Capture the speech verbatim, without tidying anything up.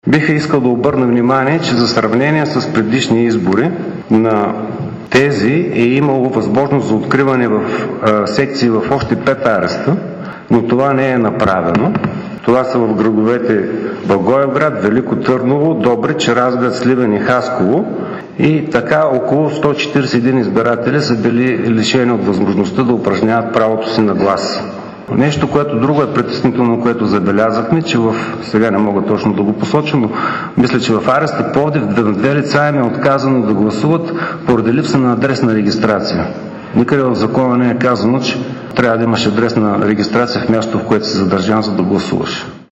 Бих искал да обърна внимание, че за сравнение с предишни избори на тези е имало възможност за откриване в а, секции в още пет ареста, но това не е направено. Това са в градовете Благоевград, Велико Търново, Добрич, Разград, Сливен и Хасково. И така около сто четиридесет и един избиратели са били лишени от възможността да упражняват правото си на глас. Нещо, което друго е притеснително, което забелязахме, че в, сега не мога точно да го посоча, но мисля, че в ареста Пловдив на две лица им е отказано да гласуват поради липса на адресна регистрация. Никъде в закона не е казано, че трябва да имаш адресна регистрация в мястото, в което си задържан, за да гласуваш.